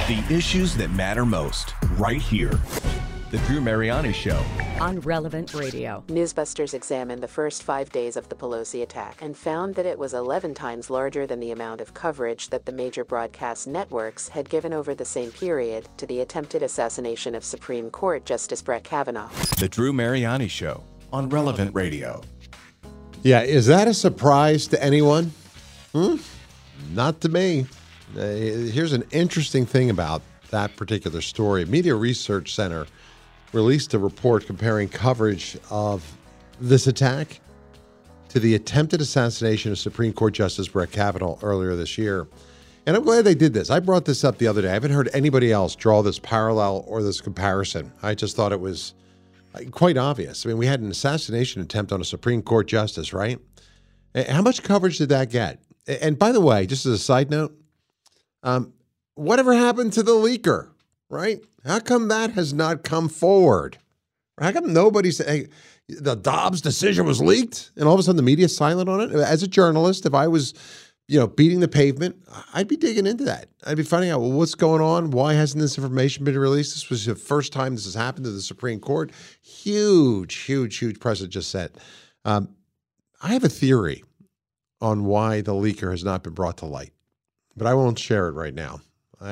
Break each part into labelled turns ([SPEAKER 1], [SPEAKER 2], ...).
[SPEAKER 1] The issues that matter most, right here. The Drew Mariani Show.
[SPEAKER 2] On Relevant Radio.
[SPEAKER 3] Newsbusters examined the first 5 days of the Pelosi attack and found that it was 11 times larger than the amount of coverage that the major broadcast networks had given over the same period to the attempted assassination of Supreme Court Justice Brett Kavanaugh.
[SPEAKER 1] The Drew Mariani Show on Relevant Radio.
[SPEAKER 4] Yeah, is that a surprise to anyone? Not to me. Here's an interesting thing about that particular story. Media Research Center released a report comparing coverage of this attack to the attempted assassination of Supreme Court Justice Brett Kavanaugh earlier this year. And I'm glad they did this. I brought this up the other day. I haven't heard anybody else draw this parallel or this comparison. I just thought it was quite obvious. I mean, we had an assassination attempt on a Supreme Court justice, right? How much coverage did that get? And by the way, just as a side note, whatever happened to the leaker, right? How come that has not come forward? How come nobody said, hey, the Dobbs decision was leaked and all of a sudden the media is silent on it? As a journalist, if I was, beating the pavement, I'd be digging into that. I'd be finding out, well, what's going on? Why hasn't this information been released? This was the first time this has happened to the Supreme Court. Huge precedent just set. I have a theory on why the leaker has not been brought to light, but I won't share it right now.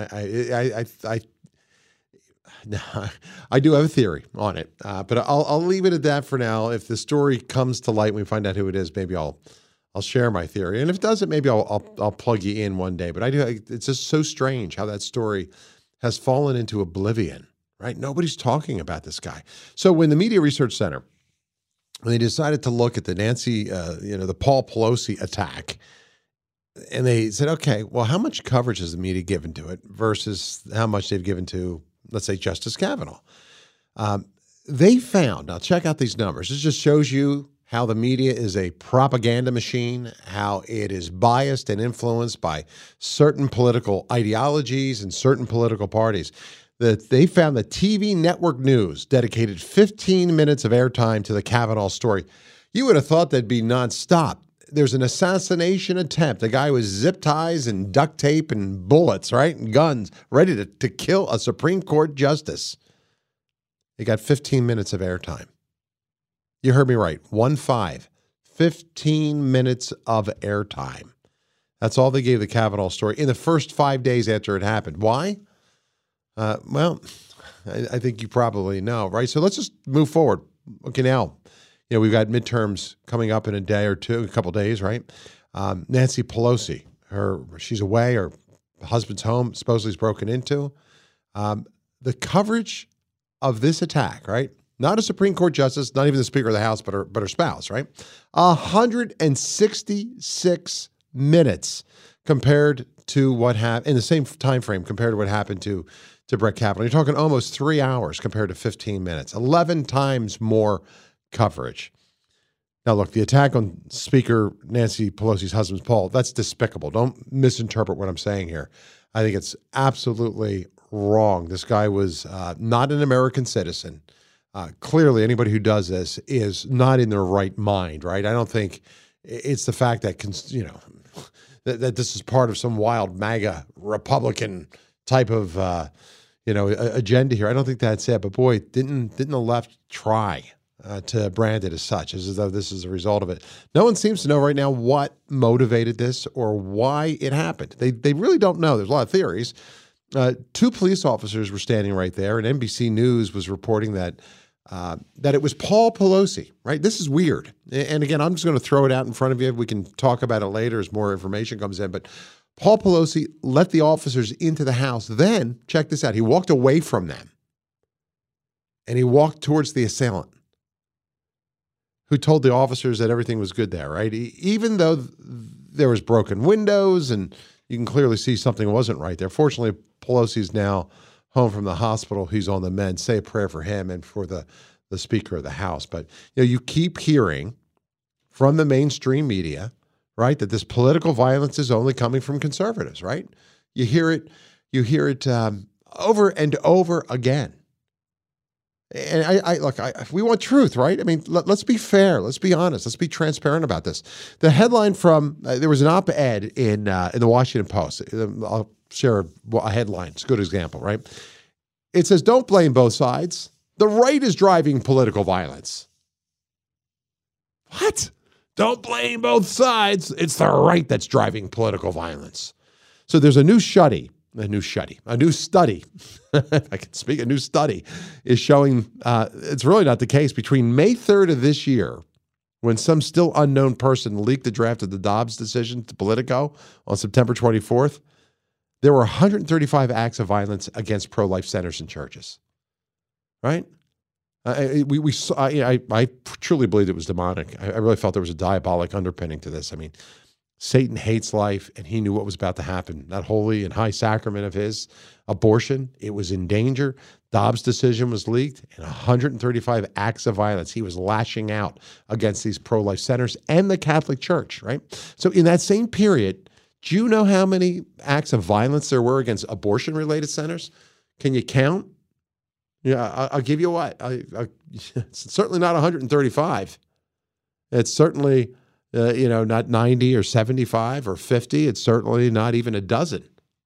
[SPEAKER 4] I do have a theory on it, but I'll leave it at that for now. If the story comes to light and we find out who it is, maybe I'll share my theory. And if it doesn't, maybe I'll plug you in one day. But it's just so strange how that story has fallen into oblivion, right? Nobody's talking about this guy. So when the Media Research Center, when they decided to look at the the Paul Pelosi attack, and they said, okay, well, how much coverage has the media given to it versus how much they've given to, let's say, Justice Kavanaugh? They found, now check out these numbers. This just shows you how the media is a propaganda machine, how it is biased and influenced by certain political ideologies and certain political parties. That they found that TV network news dedicated 15 minutes of airtime to the Kavanaugh story. You would have thought that'd be nonstop. There's an assassination attempt. A guy with zip ties and duct tape and bullets, right? And guns, ready to kill a Supreme Court justice. He got 15 minutes of airtime. You heard me right. 15 minutes of airtime. That's all they gave the Kavanaugh story in the first 5 days after it happened. Why? Well, I think you probably know, right? So let's just move forward. Okay, now, we've got midterms coming up in a day or two, a couple days, right? Nancy Pelosi, she's away. Her husband's home supposedly is broken into. The coverage of this attack, right? Not a Supreme Court justice, not even the Speaker of the House, but her spouse, right? 166 minutes compared to what happened in the same time frame compared to what happened to Brett Kavanaugh. You're talking almost 3 hours compared to 15 minutes, 11 times more coverage. Now, look, the attack on Speaker Nancy Pelosi's husband, Paul, that's despicable. Don't misinterpret what I'm saying here. I think it's absolutely wrong. This guy was not an American citizen. Clearly, anybody who does this is not in their right mind, right? I don't think it's the fact that, that this is part of some wild MAGA Republican type of, agenda here. I don't think that's it. But boy, didn't the left try to brand it as such, as though this is a result of it. No one seems to know right now what motivated this or why it happened. They really don't know. There's a lot of theories. 2 police officers were standing right there, and NBC News was reporting that it was Paul Pelosi, right? This is weird. And again, I'm just going to throw it out in front of you. We can talk about it later as more information comes in. But Paul Pelosi let the officers into the house. Then, check this out, he walked away from them. And he walked towards the assailant, who told the officers that everything was good there, right? Even though there was broken windows and you can clearly see something wasn't right there. Fortunately, Pelosi's now home from the hospital. He's on the mend. Say a prayer for him and for the Speaker of the House. But you keep hearing from the mainstream media, right, that this political violence is only coming from conservatives, right? You hear it over and over again. And look, we want truth, right? I mean, let's be fair. Let's be honest. Let's be transparent about this. The headline from there was an op-ed in the Washington Post. I'll share a headline. It's a good example, right? It says, "Don't blame both sides. The right is driving political violence." What? Don't blame both sides. It's the right that's driving political violence. So there's a new study, if I can speak, a new study is showing it's really not the case. Between May 3rd of this year, when some still unknown person leaked the draft of the Dobbs decision to Politico on September 24th, there were 135 acts of violence against pro-life centers and churches, right? I truly believed it was demonic. I really felt there was a diabolic underpinning to this. I mean, Satan hates life, and he knew what was about to happen. That holy and high sacrament of his, abortion, it was in danger. Dobbs' decision was leaked, and 135 acts of violence. He was lashing out against these pro-life centers and the Catholic Church, right? So in that same period, do you know how many acts of violence there were against abortion-related centers? Can you count? Yeah, I'll give you what? It's certainly not 135. It's certainly, not 90 or 75 or 50. It's certainly not even a dozen.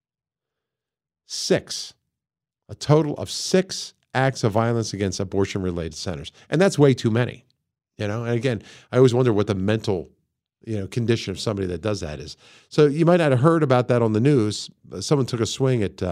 [SPEAKER 4] 6. A total of 6 acts of violence against abortion-related centers. And that's way too many. And again, I always wonder what the mental condition of somebody that does that is. So you might not have heard about that on the news. Someone took a swing at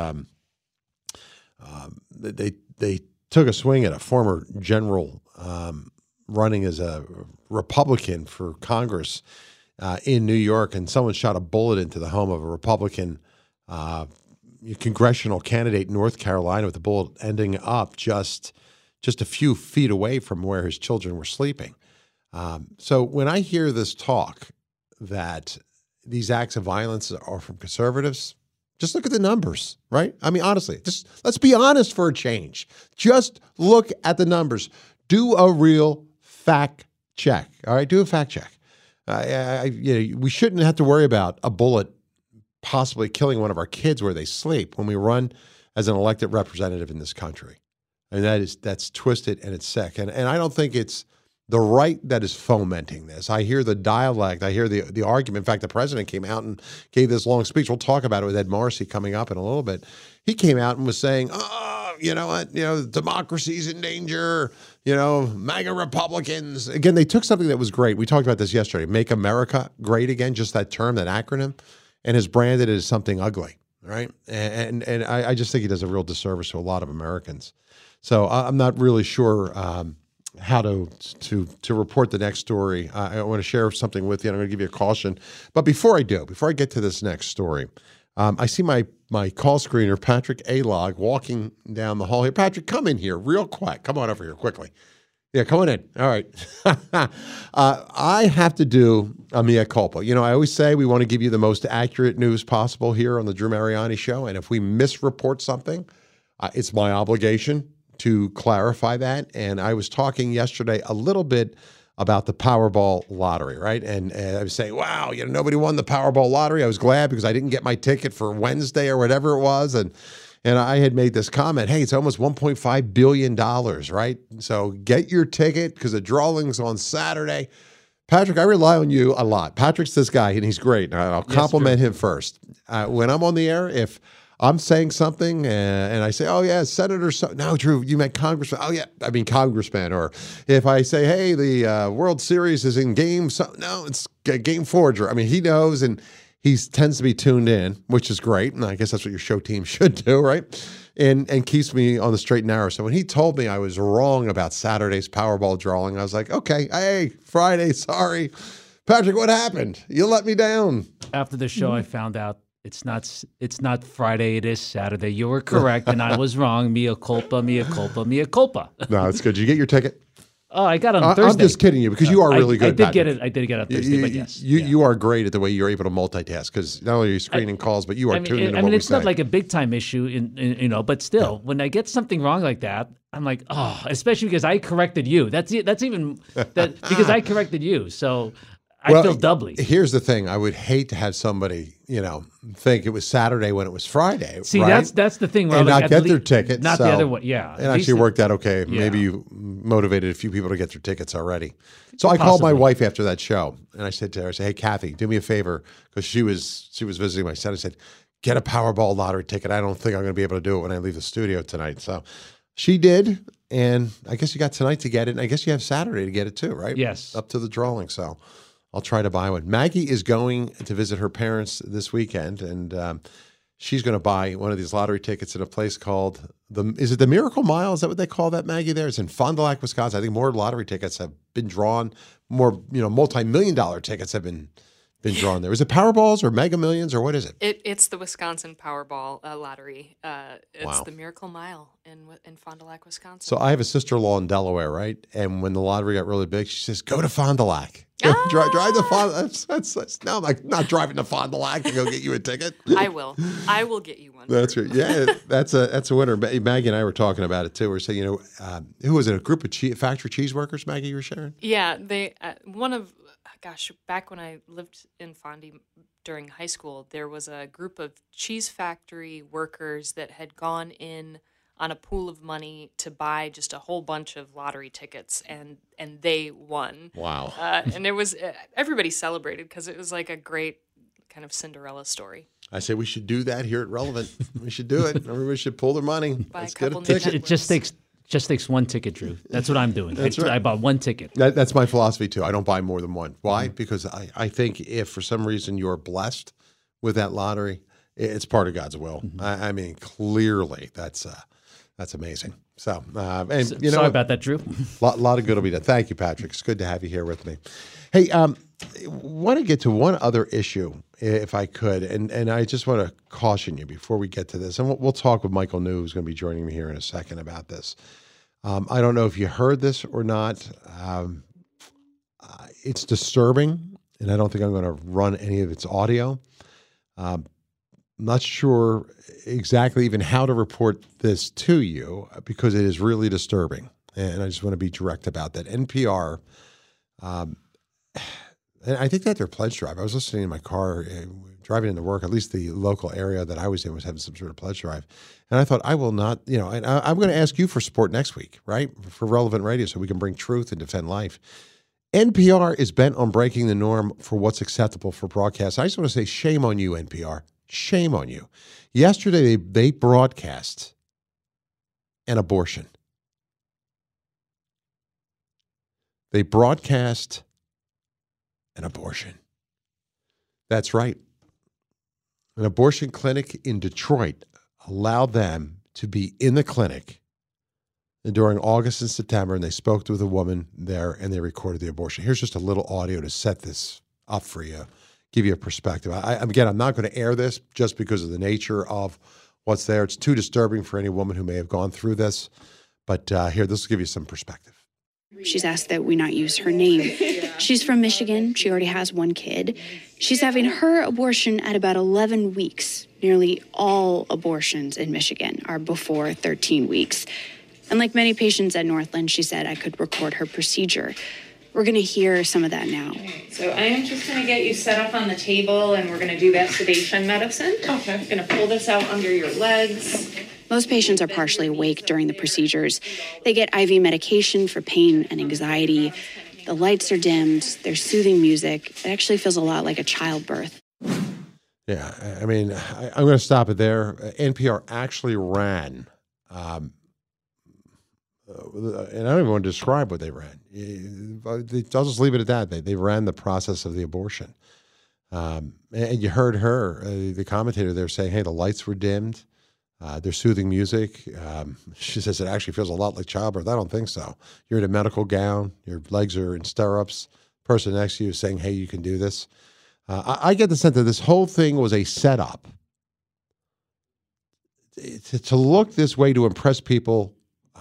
[SPEAKER 4] they took a swing at a former general running as a Republican for Congress in New York, and someone shot a bullet into the home of a Republican congressional candidate in North Carolina, with the bullet ending up just a few feet away from where his children were sleeping. So when I hear this talk that these acts of violence are from conservatives, just look at the numbers, right? I mean, honestly, just let's be honest for a change. Just look at the numbers. Do a real fact check, all right? Do a fact check. We shouldn't have to worry about a bullet possibly killing one of our kids where they sleep when we run as an elected representative in this country. And that's twisted and it's sick. And I don't think it's the right that is fomenting this. I hear the dialect. I hear the argument. In fact, the president came out and gave this long speech. We'll talk about it with Ed Morrissey coming up in a little bit. He came out and was saying, you know what? Democracy's in danger. MAGA Republicans. Again, they took something that was great. We talked about this yesterday. Make America Great Again, just that term, that acronym, and has branded it as something ugly, right? And I just think he does a real disservice to a lot of Americans. So I'm not really sure how to report the next story. I want to share something with you, and I'm going to give you a caution. But before I get to this next story, I see my call screener, Patrick Alog, walking down the hall here. Patrick, come in here real quick. Come on over here quickly. Yeah, come on in. All right. I have to do a mea culpa. I always say we want to give you the most accurate news possible here on the Drew Mariani Show, and if we misreport something, it's my obligation to clarify that. And I was talking yesterday a little bit about the Powerball lottery, right? And I was saying, wow, nobody won the Powerball lottery. I was glad because I didn't get my ticket for Wednesday or whatever it was. And I had made this comment, hey, it's almost $1.5 billion, right? So get your ticket because the drawing's on Saturday. Patrick, I rely on you a lot. Patrick's this guy, and he's great. I'll compliment him first. When I'm on the air, if I'm saying something and I say, oh, yeah, Senator, no, Drew, you meant Congressman. Oh, yeah, I mean Congressman. Or if I say, hey, the World Series is in game, no, it's game 4, Drew. I mean, he knows, and he tends to be tuned in, which is great. And I guess that's what your show team should do, right? And keeps me on the straight and narrow. So when he told me I was wrong about Saturday's Powerball drawing, I was like, okay, hey, Friday, sorry. Patrick, what happened? You let me down.
[SPEAKER 5] After the show, I found out it's not Friday, it is Saturday. You were correct, and I was wrong. Mea culpa, mea culpa, mea culpa.
[SPEAKER 4] No, that's good. Did you get your ticket?
[SPEAKER 5] Oh, I got it on Thursday.
[SPEAKER 4] I'm just kidding you because you are really good.
[SPEAKER 5] I did get it on Thursday, but yes.
[SPEAKER 4] You are great at the way you're able to multitask because not only are you screening calls, but you are tuned into what we say.
[SPEAKER 5] I mean, it's not like a big time issue, but still, when I get something wrong like that, I'm like, oh, especially because I corrected you. That's even because I corrected you. So I feel doubly.
[SPEAKER 4] Here's the thing. I would hate to have somebody, think it was Saturday when it was Friday.
[SPEAKER 5] See,
[SPEAKER 4] right?
[SPEAKER 5] that's the thing. Where
[SPEAKER 4] And
[SPEAKER 5] like,
[SPEAKER 4] not get their tickets.
[SPEAKER 5] Not the other one. Yeah.
[SPEAKER 4] It actually worked out okay.
[SPEAKER 5] Yeah.
[SPEAKER 4] Maybe you motivated a few people to get their tickets already. So I called my wife after that show, and I said to her, I said, hey, Kathy, do me a favor, because she was visiting my son. I said, get a Powerball lottery ticket. I don't think I'm going to be able to do it when I leave the studio tonight. So she did, and I guess you got tonight to get it, and I guess you have Saturday to get it too, right?
[SPEAKER 5] Yes.
[SPEAKER 4] Up to the drawing, so I'll try to buy one. Maggie is going to visit her parents this weekend, and she's going to buy one of these lottery tickets at a place called is it the Miracle Mile? Is that what they call that, Maggie? There, it's in Fond du Lac, Wisconsin. I think more lottery tickets have been drawn. More, multi-million-dollar tickets have been drawn there. Is it Powerballs or Mega Millions or what is it?
[SPEAKER 6] It's the Wisconsin Powerball lottery. It's
[SPEAKER 4] Wow.
[SPEAKER 6] the Miracle Mile in Fond du Lac, Wisconsin.
[SPEAKER 4] So I have a sister-in-law in Delaware, right? And when the lottery got really big, she says, "Go to Fond du Lac. Drive to Fond." That's now I'm not driving to Fond du Lac to go get you a ticket.
[SPEAKER 6] I will get you one.
[SPEAKER 4] That's right. Yeah, that's a winner. Maggie and I were talking about it too. We're saying, who was it? A group of factory cheese workers, Maggie, you were sharing?
[SPEAKER 6] Yeah, they back when I lived in Fondy during high school, there was a group of cheese factory workers that had gone in on a pool of money to buy just a whole bunch of lottery tickets, and they won.
[SPEAKER 4] Wow.
[SPEAKER 6] And it was everybody celebrated because it was like a great kind of Cinderella story.
[SPEAKER 4] I say we should do that here at Relevant. We should do it. Everybody should pull their money.
[SPEAKER 6] Buy
[SPEAKER 4] Let's
[SPEAKER 6] a
[SPEAKER 4] get
[SPEAKER 6] couple
[SPEAKER 4] a
[SPEAKER 6] new
[SPEAKER 4] ticket.
[SPEAKER 5] It just takes one ticket, Drew. That's what I'm doing.
[SPEAKER 4] That's right.
[SPEAKER 5] I bought one ticket.
[SPEAKER 4] That's my philosophy too. I don't buy more than one. Why? Because I think if for some reason you're blessed with that lottery, it's part of God's will. I mean, clearly that's amazing. So,
[SPEAKER 5] Sorry about that, Drew.
[SPEAKER 4] lot of good will be done. Thank you, Patrick. It's good to have you here with me. Hey, want to get to one other issue, if I could, and I just want to caution you before we get to this, and we'll talk with Michael New, who's going to be joining me here in a second about this. I don't know if you heard this or not. It's disturbing, and I don't think I'm going to run any of its audio. I'm not sure exactly even how to report this to you because it is really disturbing, and I just want to be direct about that. NPR, and I think that their pledge drive, I was listening in my car, driving into work, at least the local area that I was in was having some sort of pledge drive. And I thought, I will not, and I'm going to ask you for support next week, right? For Relevant Radio so we can bring truth and defend life. NPR is bent on breaking the norm for what's acceptable for broadcast. I just want to say shame on you, NPR. Shame on you. Yesterday, they broadcast an abortion. They broadcast an abortion. That's right. An abortion clinic in Detroit allowed them to be in the clinic during August and September, and they spoke with a woman there, and they recorded the abortion. Here's just a little audio to set this up for you, give you a perspective. Again, I'm not going to air this just because of the nature of what's there. It's too disturbing for any woman who may have gone through this. But here, this will give you some perspective.
[SPEAKER 7] She's asked that we not use her name. She's from Michigan. She already has one kid. She's having her abortion at about 11 weeks. Nearly all abortions in Michigan are before 13 weeks. And like many patients at Northland, she said I could record her procedure. We're going to hear some of that now.
[SPEAKER 8] So I am just going to get you set up on the table, and we're going to do that sedation medicine. Okay. I'm going to pull this out under your legs.
[SPEAKER 7] Most patients are partially awake during the procedures. They get IV medication for pain and anxiety. The lights are dimmed. There's soothing music. It actually feels a lot like a childbirth.
[SPEAKER 4] Yeah, I mean, I'm going to stop it there. NPR actually ran, and I don't even want to describe what they ran. I'll just leave it at that. They ran the process of the abortion. And you heard her, the commentator there, saying, hey, the lights were dimmed. There's soothing music. She says it actually feels a lot like childbirth. I don't think so. You're in a medical gown. Your legs are in stirrups. Person next to you is saying, hey, you can do this. I get the sense that this whole thing was a setup to look this way to impress people,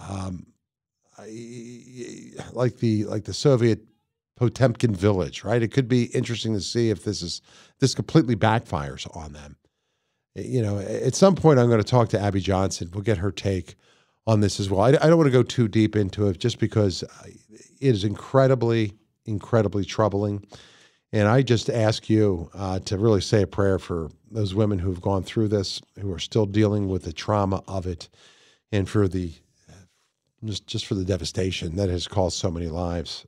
[SPEAKER 4] like the Soviet Potemkin village, right? It could be interesting to see if this completely backfires on them. At some point I'm going to talk to Abby Johnson. We'll get her take on this as well. I don't want to go too deep into it just because it is incredibly, incredibly troubling. And I just ask you to really say a prayer for those women who've gone through this, who are still dealing with the trauma of it, and for the just for the devastation that has caused so many lives.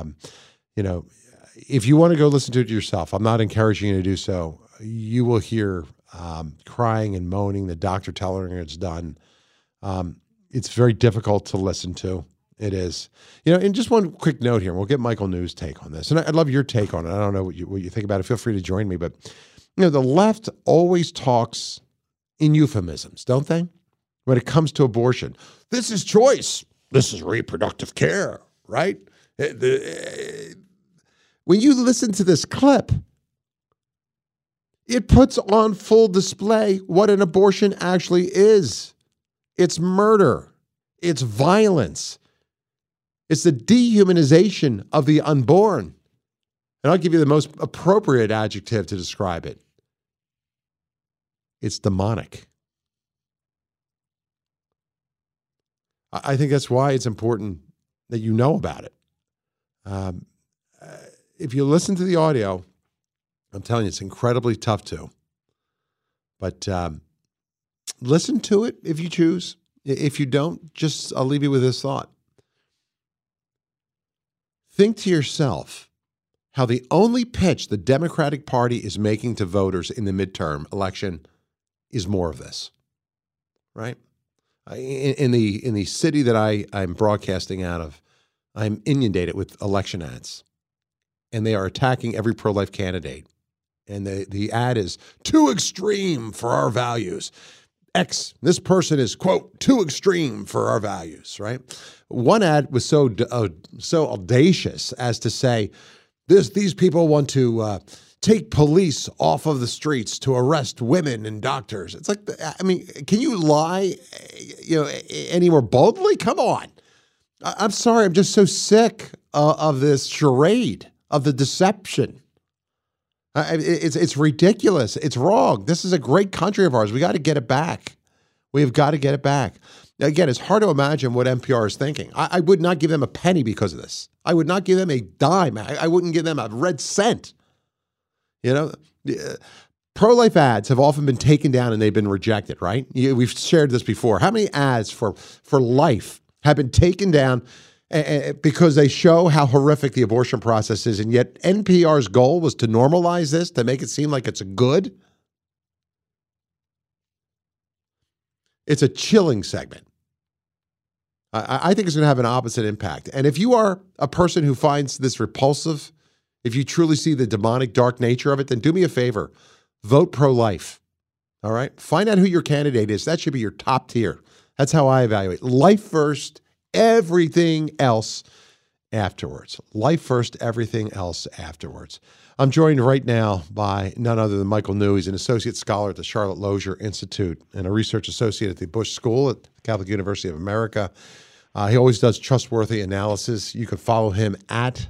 [SPEAKER 4] If you want to go listen to it yourself, I'm not encouraging you to do so. You will hear crying and moaning, the doctor telling her it's done. It's very difficult to listen to. It is. And just one quick note here, and we'll get Michael New's take on this. And I'd love your take on it. I don't know what you think about it. Feel free to join me. But, the left always talks in euphemisms, don't they? When it comes to abortion. This is choice. This is reproductive care, right? When you listen to this clip, it puts on full display what an abortion actually is. It's murder. It's violence. It's the dehumanization of the unborn. And I'll give you the most appropriate adjective to describe it. It's demonic. I think that's why it's important that you know about it. If you listen to the audio, I'm telling you, it's incredibly tough to. But listen to it if you choose. If you don't, I'll leave you with this thought. Think to yourself how the only pitch the Democratic Party is making to voters in the midterm election is more of this, right? In the city that I'm broadcasting out of, I'm inundated with election ads, and they are attacking every pro-life candidate. And the ad is too extreme for our values. This person is, quote, too extreme for our values, right? One ad was so audacious as to say, these people want to take police off of the streets to arrest women and doctors. It's like, can you lie, any more boldly? Come on. I'm sorry. I'm just so sick of this charade, of the deception. It's ridiculous. It's wrong. This is a great country of ours. We got to get it back. We've got to get it back. Again, it's hard to imagine what NPR is thinking. I would not give them a penny because of this. I would not give them a dime. I wouldn't give them a red cent. Pro-life ads have often been taken down and they've been rejected, right? We've shared this before. How many ads for life have been taken down because they show how horrific the abortion process is, and yet NPR's goal was to normalize this, to make it seem like it's good? It's a chilling segment. I think it's going to have an opposite impact. And if you are a person who finds this repulsive, if you truly see the demonic, dark nature of it, then do me a favor. Vote pro-life. All right? Find out who your candidate is. That should be your top tier. That's how I evaluate. Life first, everything else afterwards. Life first, everything else afterwards. I'm joined right now by none other than Michael New. He's an associate scholar at the Charlotte Lozier Institute and a research associate at the Bush School at the Catholic University of America. He always does trustworthy analysis. You can follow him at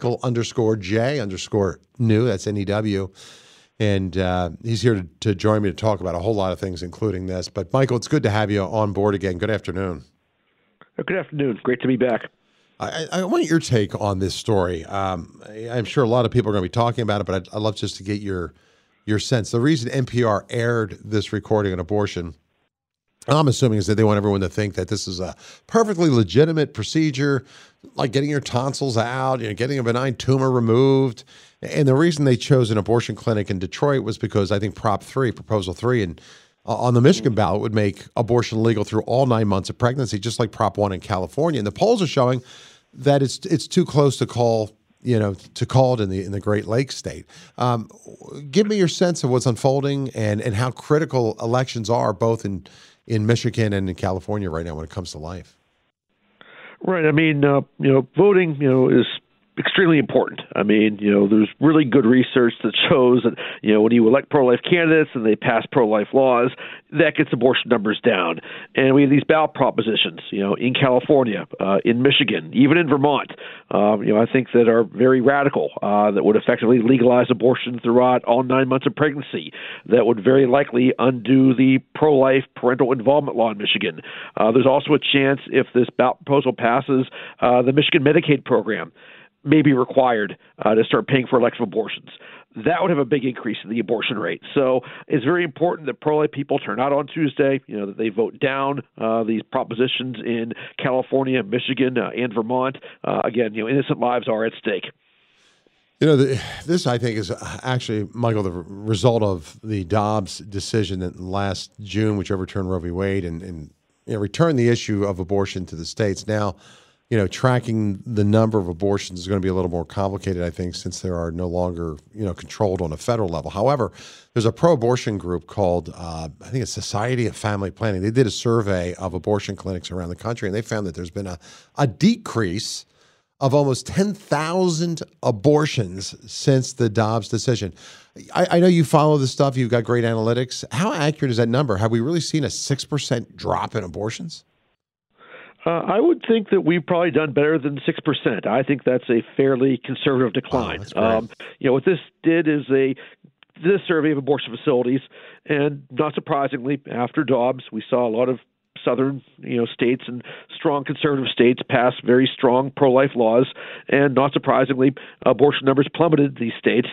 [SPEAKER 4] Michael_J_New. That's N-E-W. And he's here to join me to talk about a whole lot of things, including this. But, Michael, it's good to have you on board again. Good afternoon.
[SPEAKER 9] Good afternoon. Great to be back.
[SPEAKER 4] I want your take on this story. I'm sure a lot of people are going to be talking about it, but I'd love just to get your sense. The reason NPR aired this recording on abortion, I'm assuming, is that they want everyone to think that this is a perfectly legitimate procedure, like getting your tonsils out, getting a benign tumor removed. And the reason they chose an abortion clinic in Detroit was because I think Proposal 3, and on the Michigan ballot would make abortion legal through all 9 months of pregnancy, just like Prop 1 in California. And the polls are showing that it's too close to call it in the Great Lakes state. Give me your sense of what's unfolding and how critical elections are, both in Michigan and in California right now when it comes to life.
[SPEAKER 9] Right. I mean, voting, is extremely important. I mean, there's really good research that shows that, when you elect pro-life candidates and they pass pro-life laws, that gets abortion numbers down. And we have these ballot propositions, in California, in Michigan, even in Vermont, I think that are very radical, that would effectively legalize abortion throughout all 9 months of pregnancy, that would very likely undo the pro-life parental involvement law in Michigan. There's also a chance, if this ballot proposal passes, the Michigan Medicaid program, may be required to start paying for elective abortions. That would have a big increase in the abortion rate. So it's very important that pro-life people turn out on Tuesday, that they vote down these propositions in California, Michigan, and Vermont. Again, innocent lives are at stake.
[SPEAKER 4] This, I think, is actually, Michael, the result of the Dobbs decision that last June, which overturned Roe v. Wade and returned the issue of abortion to the states. Now, tracking the number of abortions is going to be a little more complicated, I think, since they are no longer, controlled on a federal level. However, there's a pro-abortion group called, I think it's Society of Family Planning. They did a survey of abortion clinics around the country, and they found that there's been a decrease of almost 10,000 abortions since the Dobbs decision. I know you follow this stuff. You've got great analytics. How accurate is that number? Have we really seen a 6% drop in abortions?
[SPEAKER 9] I would think that we've probably done better than 6%. I think that's a fairly conservative decline. What this did is did a survey of abortion facilities, and not surprisingly, after Dobbs, we saw a lot of southern states and strong conservative states pass very strong pro-life laws, and not surprisingly, abortion numbers plummeted in these states.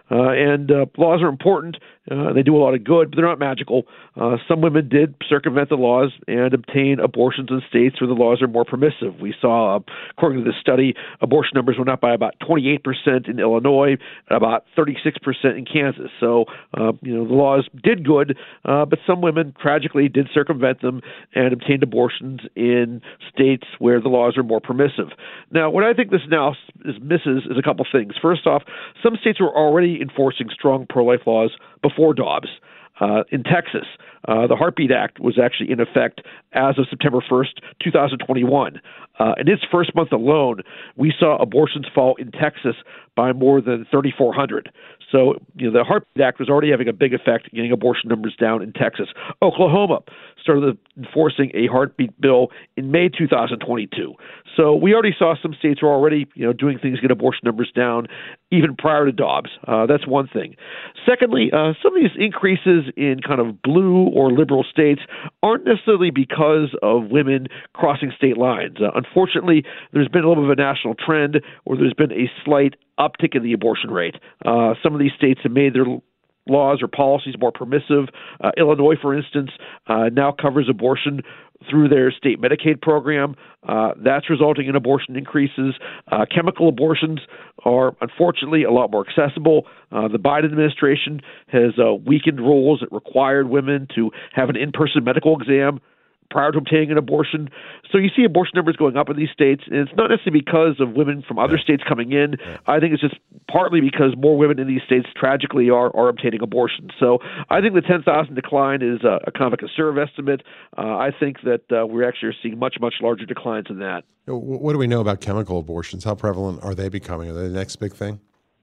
[SPEAKER 9] Laws are important. They do a lot of good, but they're not magical. Some women did circumvent the laws and obtain abortions in states where the laws are more permissive. We saw, according to this study, abortion numbers went up by about 28% in Illinois, about 36% in Kansas. So, the laws did good, but some women tragically did circumvent them and obtained abortions in states where the laws are more permissive. Now, what I think this now misses is a couple things. First off, some states were already enforcing strong pro-life laws before Dobbs. In Texas, the Heartbeat Act was actually in effect as of September 1st, 2021. In its first month alone, we saw abortions fall in Texas by more than 3,400. So, the Heartbeat Act was already having a big effect getting abortion numbers down in Texas. Oklahoma started enforcing a heartbeat bill in May 2022. So we already saw some states were already, doing things to get abortion numbers down even prior to Dobbs. That's one thing. Secondly, some of these increases in kind of blue or liberal states aren't necessarily because of women crossing state lines. Unfortunately, there's been a little bit of a national trend where there's been a slight uptick in the abortion rate. Some of these states have made their laws or policies more permissive. Illinois, for instance, now covers abortion through their state Medicaid program. That's resulting in abortion increases. Chemical abortions are unfortunately a lot more accessible. The Biden administration has weakened rules that required women to have an in-person medical exam prior to obtaining an abortion. So you see abortion numbers going up in these states, and it's not necessarily because of women from other states coming in. I think it's just partly because more women in these states tragically are obtaining abortions. So I think the 10,000 decline is a kind of a conservative estimate. I think that we're actually seeing much, much larger declines than that.
[SPEAKER 4] What do we know about chemical abortions? How prevalent are they becoming? Are they the next big thing?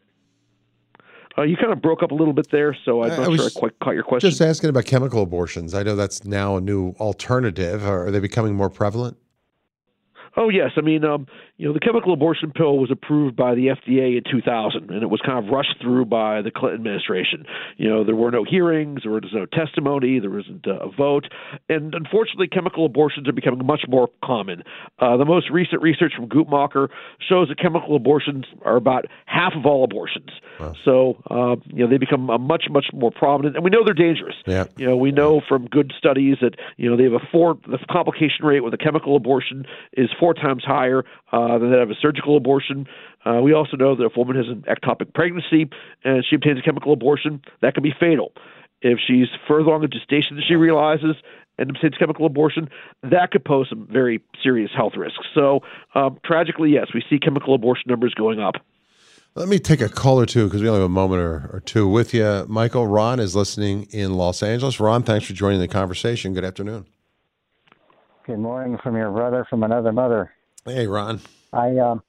[SPEAKER 9] You kind of broke up a little bit there, so I'm not sure I quite caught your question.
[SPEAKER 4] Just asking about chemical abortions. I know that's now a new alternative. Are they becoming more prevalent?
[SPEAKER 9] Oh, yes. I mean, the chemical abortion pill was approved by the FDA in 2000, and it was kind of rushed through by the Clinton administration. There were no hearings, there was no testimony, there wasn't a vote. And unfortunately, chemical abortions are becoming much more common. The most recent research from Guttmacher shows that chemical abortions are about half of all abortions. Wow. So, they become much, much more prominent. And we know they're dangerous. Yeah. We know from good studies that, they have the complication rate with a chemical abortion is 4 times higher than that of a surgical abortion. We also know that if a woman has an ectopic pregnancy and she obtains a chemical abortion, that can be fatal. If she's further along the gestation than she realizes and obtains chemical abortion, that could pose some very serious health risks. So tragically, yes, we see chemical abortion numbers going up.
[SPEAKER 4] Let me take a call or two because we only have a moment or two with you. Michael, Ron is listening in Los Angeles. Ron, thanks for joining the conversation. Good afternoon.
[SPEAKER 10] Good morning from your brother from another mother.
[SPEAKER 4] Hey, Ron.
[SPEAKER 10] I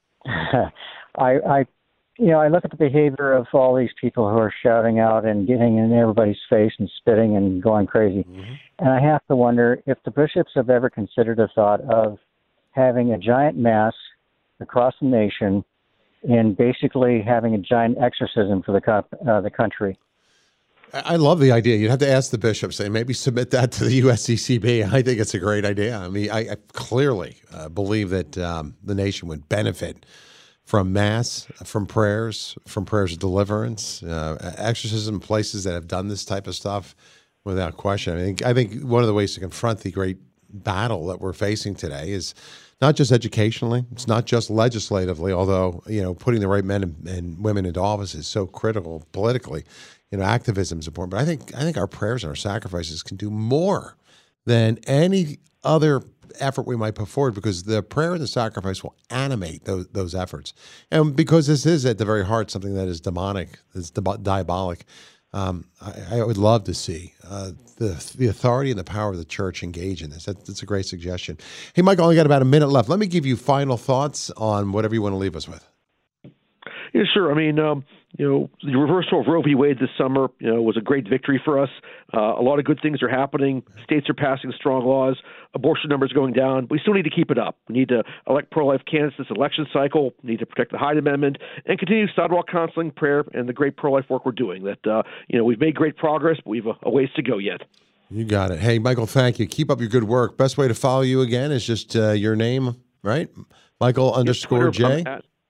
[SPEAKER 10] look at the behavior of all these people who are shouting out and getting in everybody's face and spitting and going crazy. Mm-hmm. And I have to wonder if the bishops have ever considered the thought of having a giant mass across the nation and basically having a giant exorcism for the country.
[SPEAKER 4] I love the idea. You'd have to ask the bishops and maybe submit that to the USCCB. I think it's a great idea. I mean, I clearly believe that the nation would benefit from Mass, from prayers of deliverance, exorcism, places that have done this type of stuff without question. I think one of the ways to confront the great battle that we're facing today is not just educationally, it's not just legislatively, although, putting the right men and women into office is so critical politically. Activism is important, but I think our prayers and our sacrifices can do more than any other effort we might put forward, because the prayer and the sacrifice will animate those efforts. And because this is at the very heart something that is demonic, that's diabolic, I would love to see the authority and the power of the church engage in this. That's a great suggestion. Hey, Michael, I only got about a minute left. Let me give you final thoughts on whatever you want to leave us with.
[SPEAKER 9] Yeah, sure. I mean, the reversal of Roe v. Wade this summer, was a great victory for us. A lot of good things are happening. States are passing strong laws. Abortion numbers going down. We still need to keep it up. We need to elect pro-life candidates this election cycle. We need to protect the Hyde Amendment and continue sidewalk counseling, prayer, and the great pro-life work we're doing. That we've made great progress, but we've a ways to go yet. You
[SPEAKER 4] got it. Hey, Michael, thank you. Keep up your good work. Best way to follow you again is just your name, right? Michael_J.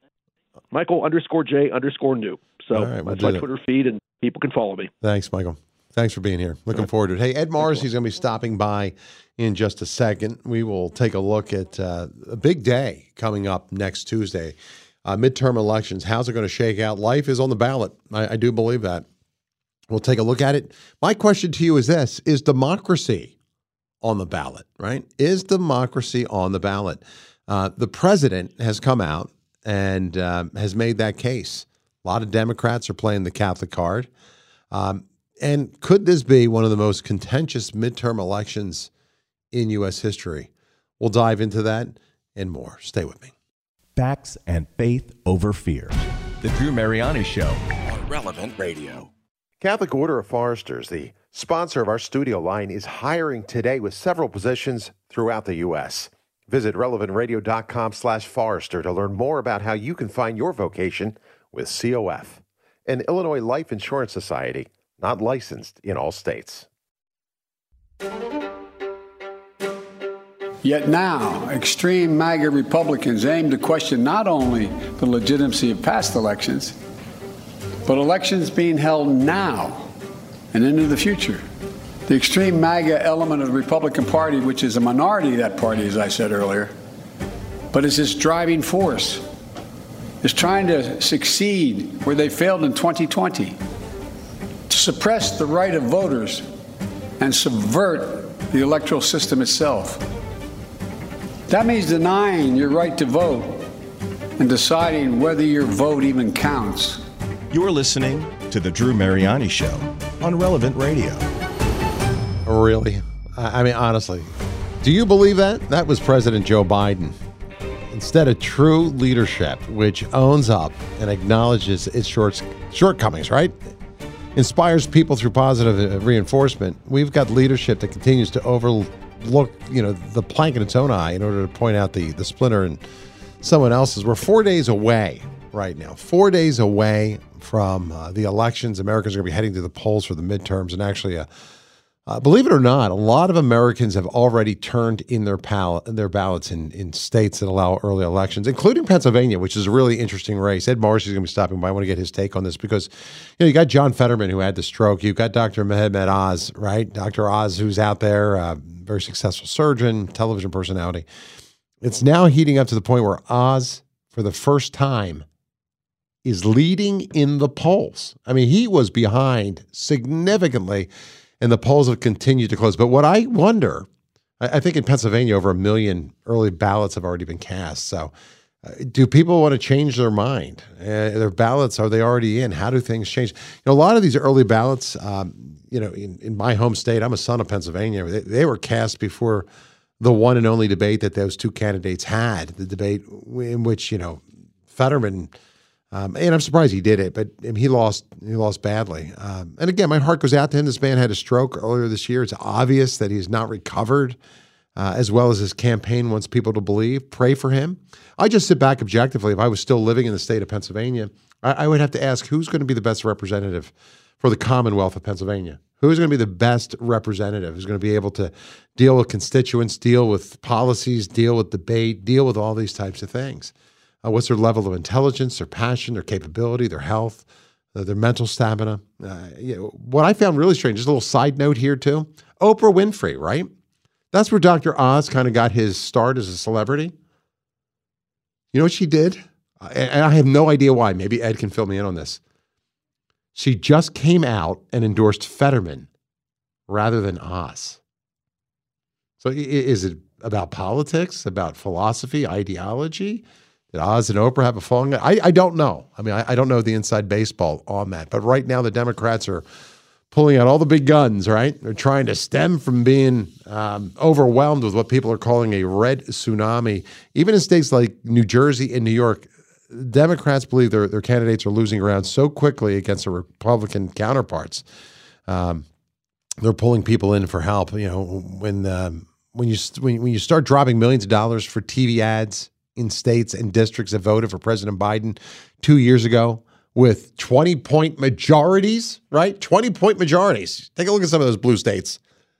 [SPEAKER 9] Michael_J_new. So
[SPEAKER 4] right,
[SPEAKER 9] that's my Twitter feed, and people can follow me.
[SPEAKER 4] Thanks, Michael. Thanks for being here. Looking forward to it. Hey, Ed Morrissey's going to be stopping by in just a second. We will take a look at a big day coming up next Tuesday. Midterm elections. How's it going to shake out? Life is on the ballot. I do believe that. We'll take a look at it. My question to you is this: is democracy on the ballot, right? Is democracy on the ballot? The president has come out and has made that case. A lot of Democrats are playing the Catholic card. And could this be one of the most contentious midterm elections in U.S. history? We'll dive into that and more. Stay with me.
[SPEAKER 1] Facts and faith over fear. The Drew Mariani Show on Relevant Radio.
[SPEAKER 4] Catholic Order of Foresters, the sponsor of our studio line, is hiring today with several positions throughout the U.S. Visit relevantradio.com/Forester to learn more about how you can find your vocation with COF, an Illinois Life Insurance Society, not licensed in all states.
[SPEAKER 11] Yet now, extreme MAGA Republicans aim to question not only the legitimacy of past elections, but elections being held now and into the future. The extreme MAGA element of the Republican Party, which is a minority of that party, as I said earlier, but is its driving force, is trying to succeed where they failed in 2020, to suppress the right of voters and subvert the electoral system itself. That means denying your right to vote and deciding whether your vote even counts.
[SPEAKER 1] You're listening to The Drew Mariani Show on Relevant Radio.
[SPEAKER 4] Really? I mean, honestly, do you believe that? That was President Joe Biden. Instead of true leadership, which owns up and acknowledges its shortcomings, right? Inspires people through positive reinforcement. We've got leadership that continues to overlook, the plank in its own eye in order to point out the splinter in someone else's. We're 4 days away right now. 4 days away from the elections. Americans are going to be heading to the polls for the midterms, and actually believe it or not, a lot of Americans have already turned in their ballots in states that allow early elections, including Pennsylvania, which is a really interesting race. Ed Morrissey is going to be stopping by. I want to get his take on this because, you got John Fetterman, who had the stroke. You've got Dr. Mehmet Oz, right? Dr. Oz, who's out there, very successful surgeon, television personality. It's now heating up to the point where Oz, for the first time, is leading in the polls. I mean, he was behind significantly, and the polls have continued to close. But what I wonder, I think in Pennsylvania, over 1 million early ballots have already been cast. So do people want to change their mind? Their ballots, are they already in? How do things change? A lot of these early ballots, in my home state, I'm a son of Pennsylvania, they were cast before the one and only debate that those two candidates had, the debate in which, Fetterman, and I'm surprised he did it, but he lost badly. And again, my heart goes out to him. This man had a stroke earlier this year. It's obvious that he's not recovered as well as his campaign wants people to believe. Pray for him. I just sit back objectively. If I was still living in the state of Pennsylvania, I would have to ask, who's going to be the best representative for the Commonwealth of Pennsylvania? Who's going to be the best representative? Who's going to be able to deal with constituents, deal with policies, deal with debate, deal with all these types of things? What's their level of intelligence, their passion, their capability, their health, their mental stamina? What I found really strange, just a little side note here too, Oprah Winfrey, right? That's where Dr. Oz kind of got his start as a celebrity. You know what she did? And I have no idea why. Maybe Ed can fill me in on this. She just came out and endorsed Fetterman rather than Oz. So is it about politics, about philosophy, ideology? Did Oz and Oprah have a falling out? I don't know. I mean, I don't know the inside baseball on that. But right now, the Democrats are pulling out all the big guns, right? They're trying to stem from being overwhelmed with what people are calling a red tsunami. Even in states like New Jersey and New York, Democrats believe their candidates are losing ground so quickly against their Republican counterparts. They're pulling people in for help. You know, when you start dropping millions of dollars for TV ads in states and districts that voted for President Biden 2 years ago with 20-point majorities, right? 20-point majorities. Take a look at some of those blue states.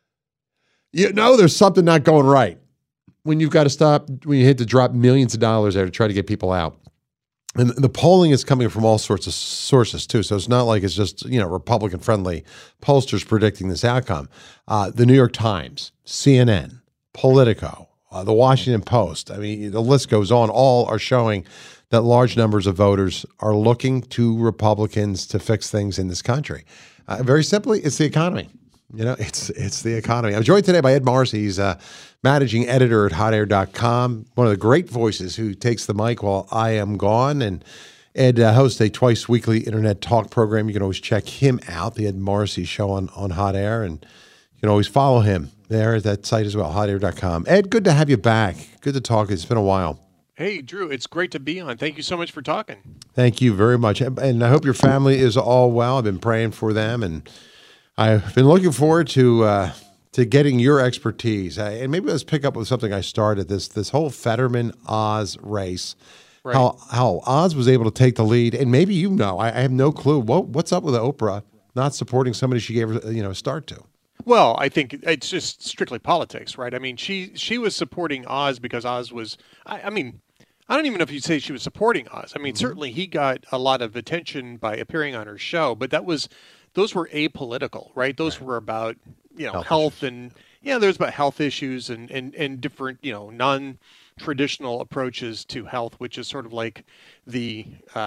[SPEAKER 4] You know there's something not going right when you've got to stop, when you hit to drop millions of dollars there to try to get people out. And the polling is coming from all sorts of sources too. So it's not like it's just, Republican-friendly pollsters predicting this outcome. The New York Times, CNN, Politico, the Washington Post, I mean, the list goes on, all are showing that large numbers of voters are looking to Republicans to fix things in this country. Very simply, it's the economy. It's the economy. I'm joined today by Ed Morrissey. He's managing editor at hotair.com, one of the great voices who takes the mic while I am gone. And Ed hosts a twice weekly internet talk program. You can always check him out, the Ed Morrissey Show on Hot Air. And you can always follow him there at that site as well, hotair.com. Ed, good to have you back. Good to talk. It's been a while.
[SPEAKER 12] Hey, Drew, it's great to be on. Thank you so much for talking.
[SPEAKER 4] Thank you very much. And I hope your family is all well. I've been praying for them, and I've been looking forward to getting your expertise. And maybe let's pick up with something I started, this whole Fetterman-Oz race, right. How Oz was able to take the lead. And maybe I have no clue. What's up with Oprah not supporting somebody she gave her a start to?
[SPEAKER 12] Well, I think it's just strictly politics, right? I mean, she was supporting Oz because Oz was, I mean, I don't even know if you'd say she was supporting Oz. I mean, certainly he got a lot of attention by appearing on her show, but those were apolitical, right? Those were about, health and, there's about health issues and different, non-traditional approaches to health, which is sort of like the,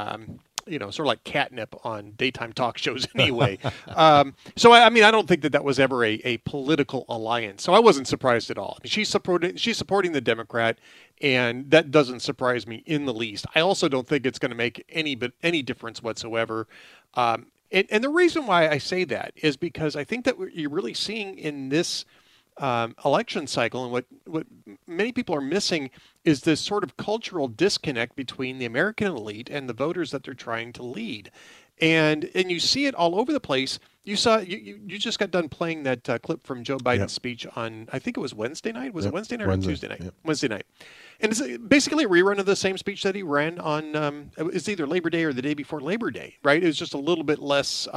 [SPEAKER 12] sort of like catnip on daytime talk shows anyway. So, I mean, I don't think that was ever a political alliance. So I wasn't surprised at all. I mean, she's supporting the Democrat, and that doesn't surprise me in the least. I also don't think it's going to make any difference whatsoever. And the reason why I say that is because I think that what you're really seeing in this election cycle, and what many people are missing, is this sort of cultural disconnect between the American elite and the voters that they're trying to lead. And you see it all over the place. You just got done playing that clip from Joe Biden's speech on, I think it was Wednesday night. Was it Wednesday night or Tuesday night? Yep. Wednesday night. And it's basically a rerun of the same speech that he ran on, it's either Labor Day or the day before Labor Day, right? It was just a little bit less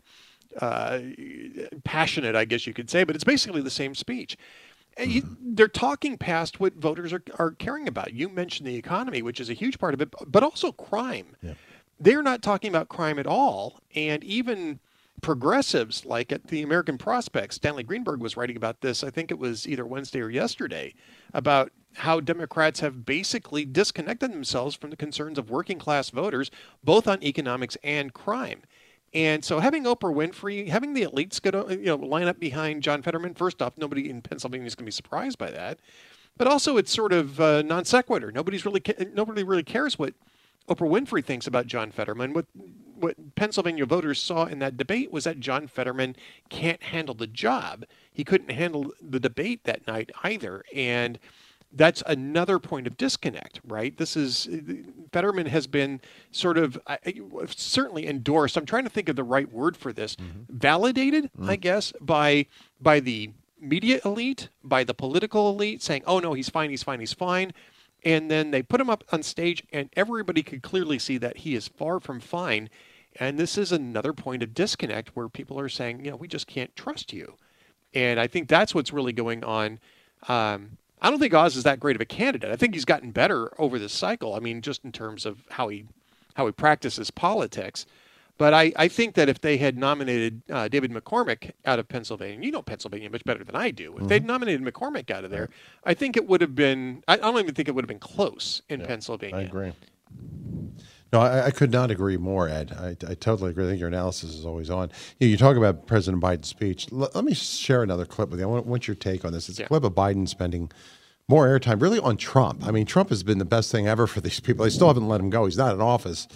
[SPEAKER 12] passionate, I guess you could say, but it's basically the same speech. And they're talking past what voters are caring about. You mentioned the economy, which is a huge part of it, but also crime. Yeah. They're not talking about crime at all. And even progressives like at the American Prospect, Stanley Greenberg was writing about this, I think it was either Wednesday or yesterday, about how Democrats have basically disconnected themselves from the concerns of working class voters, both on economics and crime. And so having Oprah Winfrey, having the elites line up behind John Fetterman, first off, nobody in Pennsylvania is going to be surprised by that. But also it's sort of non sequitur. Nobody really cares what Oprah Winfrey thinks about John Fetterman. What Pennsylvania voters saw in that debate was that John Fetterman can't handle the job. He couldn't handle the debate that night either. And that's another point of disconnect, right? Fetterman has been sort of certainly endorsed. I'm trying to think of the right word for this. Validated, I guess, by the media elite, by the political elite, saying, oh, no, he's fine. And then they put him up on stage, and everybody could clearly see that he is far from fine. And this is another point of disconnect where people are saying, we just can't trust you. And I think that's what's really going on I don't think Oz is that great of a candidate. I think he's gotten better over this cycle. I mean, just in terms of how he practices politics. But I think that if they had nominated David McCormick out of Pennsylvania, and you know Pennsylvania much better than I do, if they'd nominated McCormick out of there, I think it would have been, I don't even think it would have been close in Pennsylvania.
[SPEAKER 4] I agree. No, I could not agree more, Ed. I totally agree. I think your analysis is always on. You talk about President Biden's speech. Let me share another clip with you. I want your take on this. It's a clip of Biden spending more airtime really on Trump. I mean, Trump has been the best thing ever for these people. They still haven't let him go. He's not in office.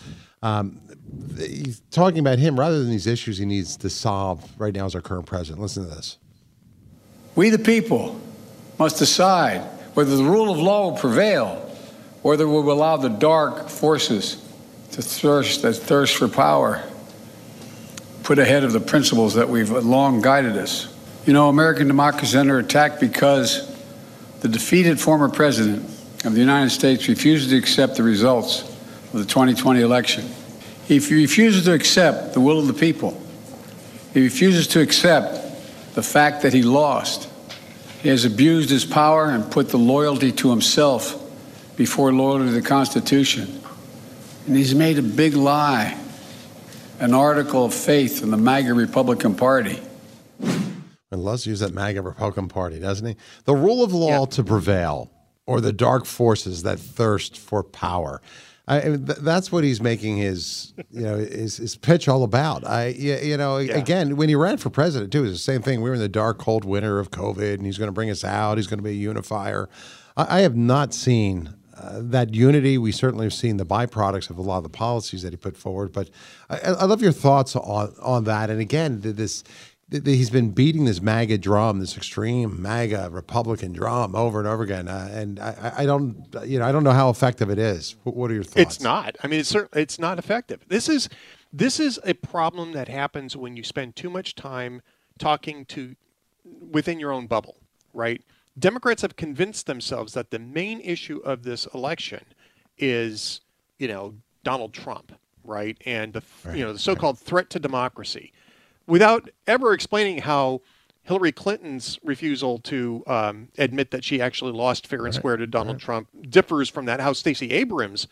[SPEAKER 4] He's talking about him rather than these issues he needs to solve right now as our current president. Listen to this.
[SPEAKER 11] We, the people, must decide whether the rule of law will prevail or whether we will allow the dark forces to thirst for power put ahead of the principles that we've long guided us. You know, American democracy is under attack because the defeated former president of the United States refuses to accept the results of the 2020 election. He refuses to accept the will of the people. He refuses to accept the fact that he lost. He has abused his power and put the loyalty to himself before loyalty to the Constitution. And he's made a big lie an article of faith in the MAGA Republican Party.
[SPEAKER 4] And loves to use that MAGA Republican Party, doesn't he? The rule of law to prevail, or the dark forces that thirst for power. That's what he's making his pitch all about. Again, when he ran for president too, it was the same thing. We were in the dark, cold winter of COVID, and he's going to bring us out. He's going to be a unifier. I have not seen that unity. We certainly have seen the byproducts of a lot of the policies that he put forward. But I love your thoughts on that. And again, he's been beating this MAGA drum, this extreme MAGA Republican drum over and over again. And I don't know how effective it is. What are your thoughts?
[SPEAKER 12] It's not. I mean, it's not effective. This is a problem that happens when you spend too much time talking to within your own bubble, right? Democrats have convinced themselves that the main issue of this election is, Donald Trump, right? And the so-called threat to democracy, without ever explaining how Hillary Clinton's refusal to admit that she actually lost fair and square to Donald Trump differs from that. How Stacey Abrams,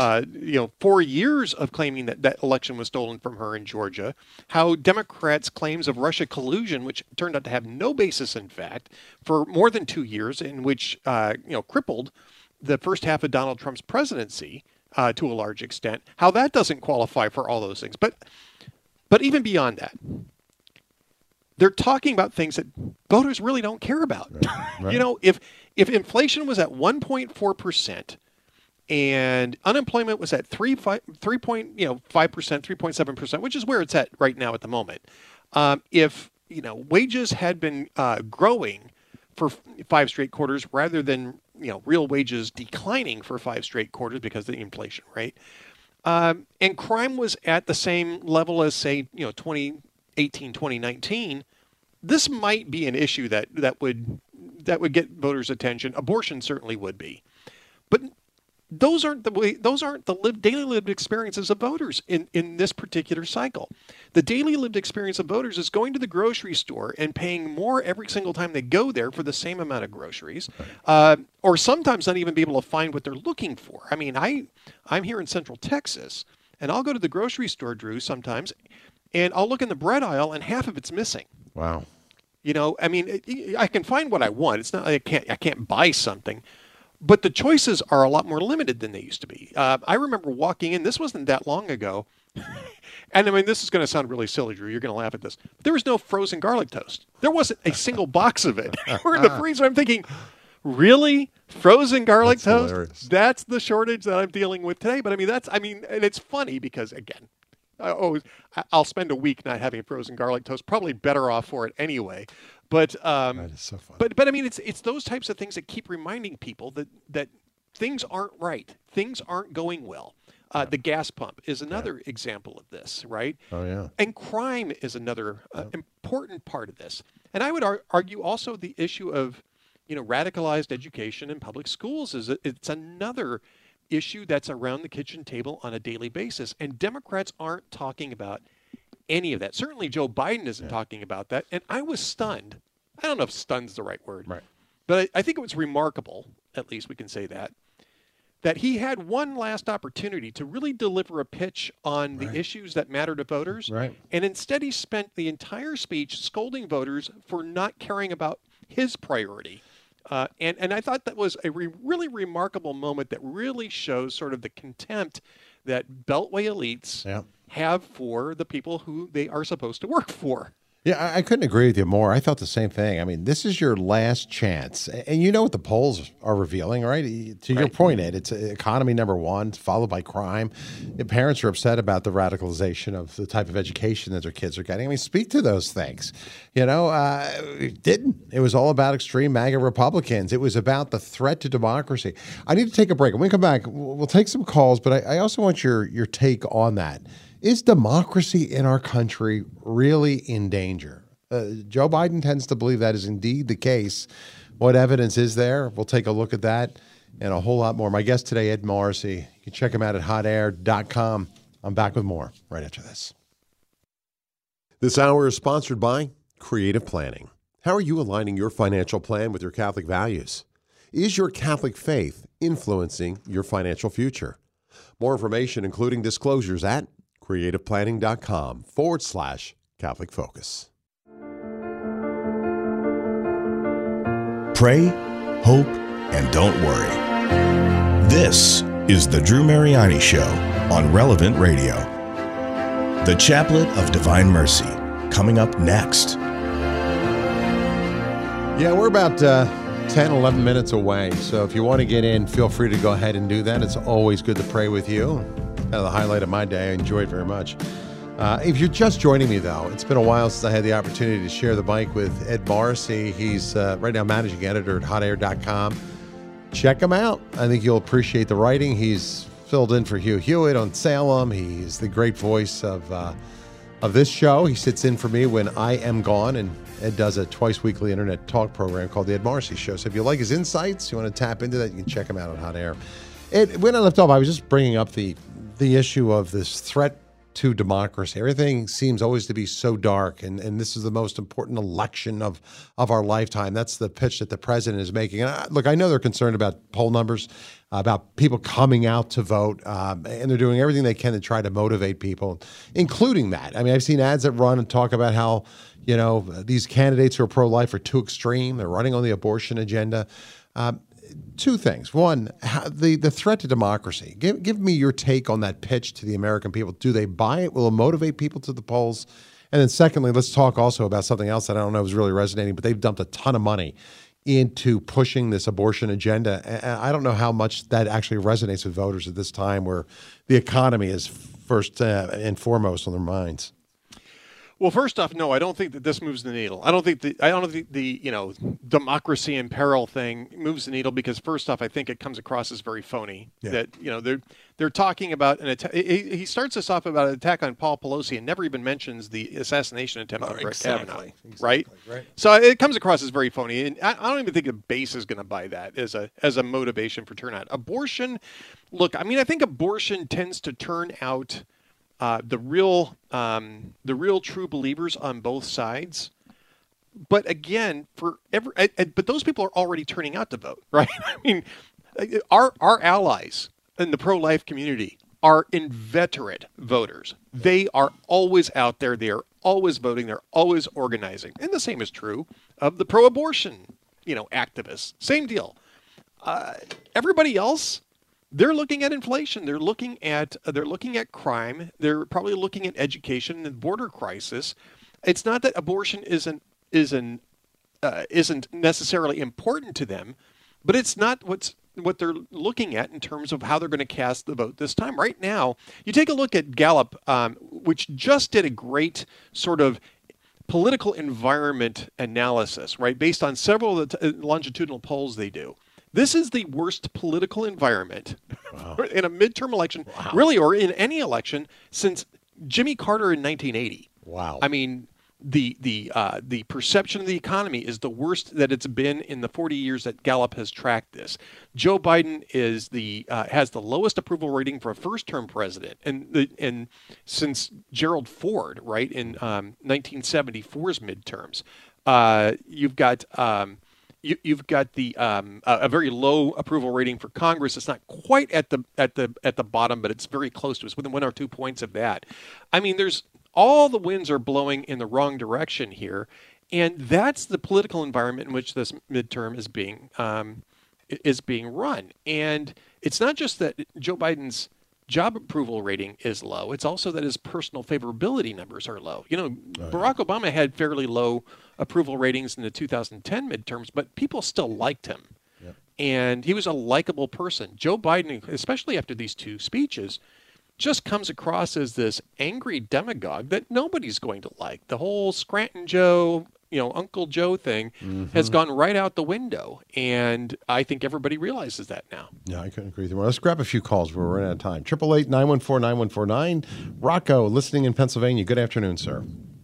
[SPEAKER 12] 4 years of claiming that election was stolen from her in Georgia. How Democrats' claims of Russia collusion, which turned out to have no basis in fact, for more than 2 years, in which crippled the first half of Donald Trump's presidency to a large extent. How that doesn't qualify for all those things, but even beyond that. They're talking about things that voters really don't care about. Right. If inflation was at 1.4% and unemployment was at 3.5%, 3.7%, which is where it's at right now at the moment. If wages had been growing for 5 straight quarters rather than real wages declining for 5 straight quarters because of the inflation rate, and crime was at the same level as say 2018, 2019, this might be an issue that would get voters' attention. Abortion certainly would be, but those aren't the daily lived experiences of voters in this particular cycle. The daily lived experience of voters is going to the grocery store and paying more every single time they go there for the same amount of groceries, or sometimes not even be able to find what they're looking for. I mean, I'm here in Central Texas, and I'll go to the grocery store, Drew, sometimes, and I'll look in the bread aisle, and half of it's missing.
[SPEAKER 4] Wow.
[SPEAKER 12] I mean, I can find what I want. It's not like I can't buy something, but the choices are a lot more limited than they used to be. I remember walking in. This wasn't that long ago, and I mean, this is going to sound really silly, Drew. You're going to laugh at this. There was no frozen garlic toast. There wasn't a single box of it. We're in the freezer. I'm thinking, really? Frozen garlic toast? Hilarious. That's the shortage that I'm dealing with today. But and it's funny because, again, I'll spend a week not having frozen garlic toast. Probably better off for it anyway. But that is so funny. But I mean, it's those types of things that keep reminding people that things aren't right. Things aren't going well. The gas pump is another example of this, right?
[SPEAKER 4] Oh yeah.
[SPEAKER 12] And crime is another important part of this. And I would argue also the issue of radicalized education in public schools it's another issue that's around the kitchen table on a daily basis. And Democrats aren't talking about any of that. Certainly Joe Biden isn't talking about that. And I was stunned. I don't know if stunned's the right word.
[SPEAKER 4] Right.
[SPEAKER 12] But I think it was remarkable, at least we can say that he had one last opportunity to really deliver a pitch on the issues that matter to voters.
[SPEAKER 4] Right.
[SPEAKER 12] And instead he spent the entire speech scolding voters for not caring about his priority. And I thought that was a really remarkable moment that really shows sort of the contempt that Beltway elites have for the people who they are supposed to work for.
[SPEAKER 4] Yeah, I couldn't agree with you more. I thought the same thing. I mean, this is your last chance. And you know what the polls are revealing, right? To your point, Ed, it's economy number one, followed by crime. The parents are upset about the radicalization of the type of education that their kids are getting. I mean, speak to those things. You know, it didn't. It was all about extreme MAGA Republicans. It was about the threat to democracy. I need to take a break. When we come back, we'll take some calls, but I also want your take on that. Is democracy in our country really in danger? Joe Biden tends to believe that is indeed the case. What evidence is there? We'll take a look at that and a whole lot more. My guest today, Ed Morrissey. You can check him out at hotair.com. I'm back with more right after this.
[SPEAKER 1] This hour is sponsored by Creative Planning. How are you aligning your financial plan with your Catholic values? Is your Catholic faith influencing your financial future? More information, including disclosures, at creativeplanning.com/Catholic Focus.
[SPEAKER 13] Pray, hope, and don't worry. This is the Drew Mariani Show on Relevant Radio. The Chaplet of Divine Mercy, coming up next.
[SPEAKER 4] Yeah, we're about 10, 11 minutes away. So if you want to get in, feel free to go ahead and do that. It's always good to pray with you. Kind of the highlight of my day. I enjoy it very much. If you're just joining me, though, it's been a while since I had the opportunity to share the mic with Ed Morrissey. He's right now managing editor at hotair.com. Check him out. I think you'll appreciate the writing. He's filled in for Hugh Hewitt on Salem. He's the great voice of this show. He sits in for me when I am gone, and Ed does a twice-weekly internet talk program called The Ed Morrissey Show. So if you like his insights, you want to tap into that, you can check him out on Hot Air. Ed, when I left off, I was just bringing up the issue of this threat to democracy. Everything seems always to be so dark, and this is the most important election of our lifetime. That's the pitch that the president is making. And look, I know they're concerned about poll numbers, about people coming out to vote, and they're doing everything they can to try to motivate people, including that. I mean, I've seen ads that run and talk about how, you know, these candidates who are pro-life are too extreme. They're running on the abortion agenda. Two things. One, the threat to democracy. Give me your take on that pitch to the American people. Do they buy it? Will it motivate people to the polls? And then secondly, let's talk also about something else that I don't know is really resonating, but they've dumped a ton of money into pushing this abortion agenda. And I don't know how much that actually resonates with voters at this time where the economy is first and foremost on their minds.
[SPEAKER 12] Well, first off, no, I don't think that this moves the needle. I don't think the democracy in peril thing moves the needle because first off, I think it comes across as very phony. Yeah. That they're talking about an attack. He starts us off about an attack on Paul Pelosi and never even mentions the assassination attempt on Brett Kavanaugh. Right? So it comes across as very phony, and I don't even think the base is going to buy that as a motivation for turnout. Abortion, look, I mean, I think abortion tends to turn out the real true believers on both sides. But again, but those people are already turning out to vote, right? I mean, our allies in the pro-life community are inveterate voters. They are always out there. They are always voting. They're always organizing. And the same is true of the pro-abortion, activists. Same deal. Everybody else, they're looking at inflation. They're looking at crime. They're probably looking at education and the border crisis. It's not that abortion isn't necessarily important to them, but it's not what they're looking at in terms of how they're going to cast the vote this time. Right now, you take a look at Gallup, which just did a great sort of political environment analysis, right, based on several of the longitudinal polls they do. This is the worst political environment in a midterm election, really, or in any election since Jimmy Carter in 1980. Wow. I mean, the perception of the economy is the worst that it's been in the 40 years that Gallup has tracked this. Joe Biden is has the lowest approval rating for a first-term president, and since Gerald Ford, right, in 1974's midterms. You've got you've got the a very low approval rating for Congress. It's not quite at the bottom, but it's very close to us, within 1 or 2 points of that. I mean, there's all the winds are blowing in the wrong direction here, and that's the political environment in which this midterm is being run. And it's not just that Joe Biden's job approval rating is low. It's also that his personal favorability numbers are low. You know, Barack Obama had fairly low approval ratings in the 2010 midterms, but people still liked him. Yep. And he was a likable person. Joe Biden, especially after these two speeches, just comes across as this angry demagogue that nobody's going to like. The whole Scranton Joe, Uncle Joe thing has gone right out the window. And I think everybody realizes that now.
[SPEAKER 4] Yeah, I couldn't agree with you more. Let's grab a few calls. We're running out of time. 888-914-9149. Rocco, listening in Pennsylvania. Good afternoon, sir.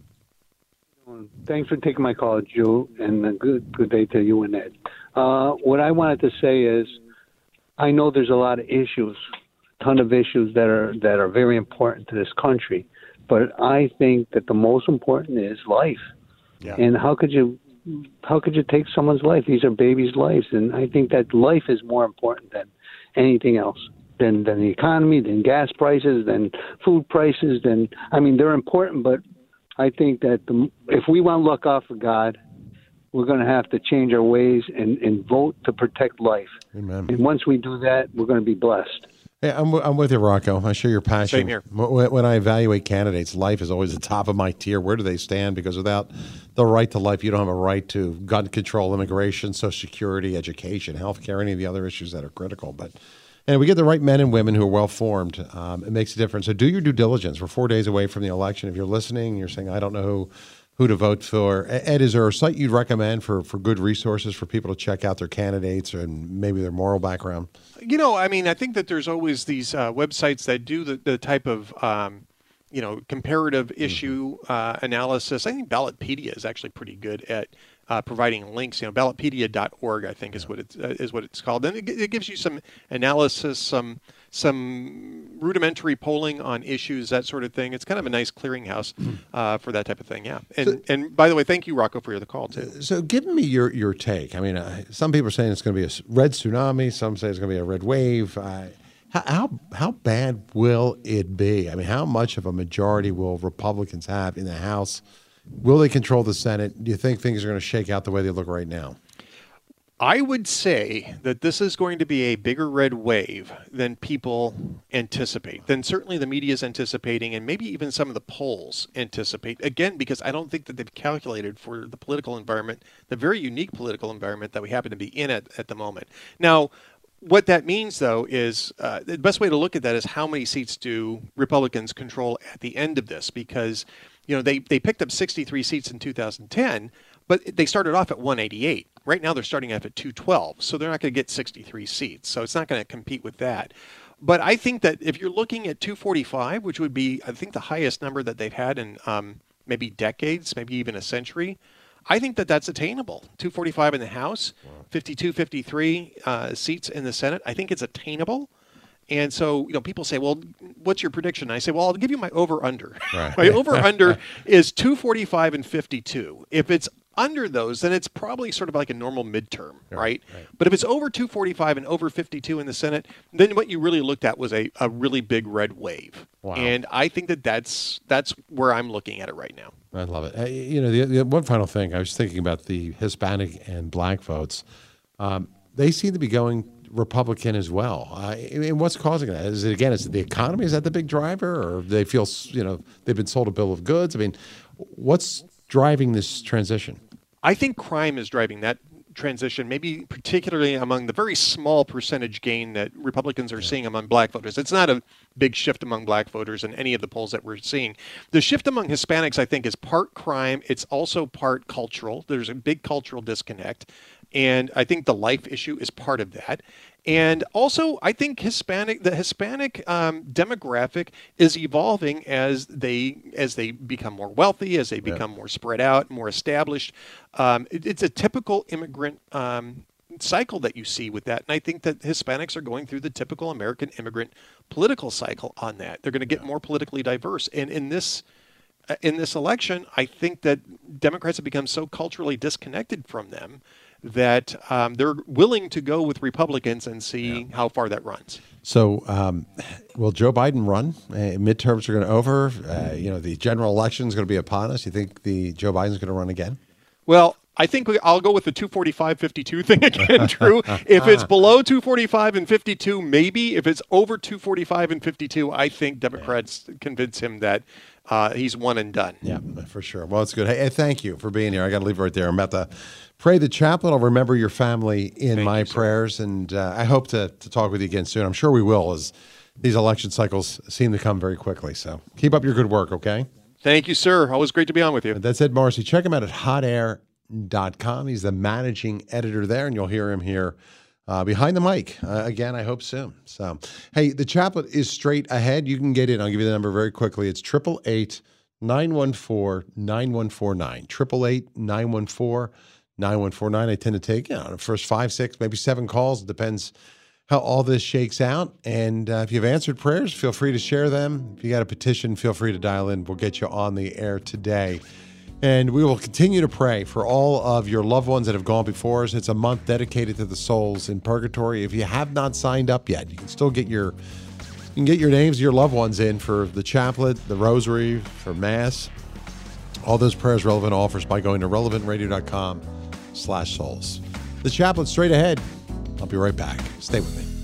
[SPEAKER 14] Thanks for taking my call, Joe, and good day to you and Ed. What I wanted to say is I know there's a lot of issues, a ton of issues that are very important to this country, but I think that the most important is life. Yeah. And how could you take someone's life? These are babies' lives, and I think that life is more important than anything else, than the economy, than gas prices, than food prices. They're important, but I think that if we want to look out for God, we're going to have to change our ways and vote to protect life.
[SPEAKER 4] Amen.
[SPEAKER 14] And once we do that, we're going to be blessed.
[SPEAKER 4] Yeah, I'm with you, Rocco. I share your passion.
[SPEAKER 12] Same here.
[SPEAKER 4] When I evaluate candidates, life is always the top of my tier. Where do they stand? Because without the right to life, you don't have a right to gun control, immigration, Social Security, education, health care, any of the other issues that are critical. And we get the right men and women who are well-formed. It makes a difference. So do your due diligence. We're 4 days away from the election. If you're listening, you're saying, I don't know who to vote for. Ed, is there a site you'd recommend for good resources for people to check out their candidates and maybe their moral background?
[SPEAKER 12] I think that there's always these websites that do the type of, comparative issue analysis. I think Ballotpedia is actually pretty good at providing links. Ballotpedia.org, I think, is what it's called. And it gives you some analysis, some rudimentary polling on issues, that sort of thing. It's kind of a nice clearinghouse for that type of thing. Yeah. And by the way, thank you, Rocco, for the call too.
[SPEAKER 4] So give me your take. I mean, some people are saying it's going to be a red tsunami. Some say it's going to be a red wave. How bad will it be? I mean, how much of a majority will Republicans have in the House? Will they control the Senate? Do you think things are going to shake out the way they look right now?
[SPEAKER 12] I would say that this is going to be a bigger red wave than people anticipate, than certainly the media is anticipating, and maybe even some of the polls anticipate. Again, because I don't think that they've calculated for the political environment, the very unique political environment that we happen to be in at the moment. Now, what that means, though, is the best way to look at that is how many seats do Republicans control at the end of this? Because they picked up 63 seats in 2010, but they started off at 188. Right now they're starting off at 212, so they're not going to get 63 seats. So it's not going to compete with that. But I think that if you're looking at 245, which would be, I think, the highest number that they've had in maybe decades, maybe even a century, I think that that's attainable. 245 in the House, 52, 53 seats in the Senate. I think it's attainable. And so, people say, well, what's your prediction? I say, well, I'll give you my over-under. Right. My over-under is 245 and 52. If it's under those, then it's probably sort of like a normal midterm, right? But if it's over 245 and over 52 in the Senate, then what you really looked at was a really big red wave. Wow. And I think that's where I'm looking at it right now.
[SPEAKER 4] I love it. The one final thing, I was thinking about the Hispanic and black votes. They seem to be going Republican as well. And what's causing that? Is it the economy? Is that the big driver? Or they feel, they've been sold a bill of goods? I mean, what's driving this transition?
[SPEAKER 12] I think crime is driving that transition, maybe particularly among the very small percentage gain that Republicans are seeing among black voters. It's not a big shift among black voters in any of the polls that we're seeing. The shift among Hispanics, I think, is part crime. It's also part cultural. There's a big cultural disconnect. And I think the life issue is part of that. And also, I think the Hispanic demographic is evolving as they become more wealthy, as they become more spread out, more established. It's a typical immigrant cycle that you see with that. And I think that Hispanics are going through the typical American immigrant political cycle on that. They're going to get more politically diverse. And in this election, I think that Democrats have become so culturally disconnected from them that they're willing to go with Republicans and see how far that runs.
[SPEAKER 4] So, will Joe Biden run? Midterms are going to over. The general election is going to be upon us. You think Joe Biden's going to run again?
[SPEAKER 12] Well, I think I'll go with the 245-52 thing again, Drew. If it's below 245 and 52, maybe. If it's over 245 and 52, I think Democrats convince him that he's one and done.
[SPEAKER 4] Yeah, for sure. Well, it's good. Hey, thank you for being here. I got to leave right there. I'm about to pray the chaplain. I'll remember your family in my prayers, and I hope to talk with you again soon. I'm sure we will, as these election cycles seem to come very quickly. So keep up your good work, okay?
[SPEAKER 12] Thank you, sir. Always great to be on with you.
[SPEAKER 4] That's Ed Marcy. Check him out at hotair.com. He's the managing editor there, and you'll hear him here behind the mic again, I hope soon. So, hey, the chaplain is straight ahead. You can get in. I'll give you the number very quickly. It's 888-914-9149. 888-914-9149. I tend to take the first 5, 6, maybe 7 calls. It depends how all this shakes out. And if you've answered prayers, feel free to share them. If you got a petition, feel free to dial in. We'll get you on the air today. And we will continue to pray for all of your loved ones that have gone before us. It's a month dedicated to the souls in purgatory. If you have not signed up yet, you can still get your names of your loved ones in for the chaplet, the rosary, for Mass. All those prayers, relevant offers by going to relevantradio.com/souls. The chaplet straight ahead. I'll be right back. Stay with me.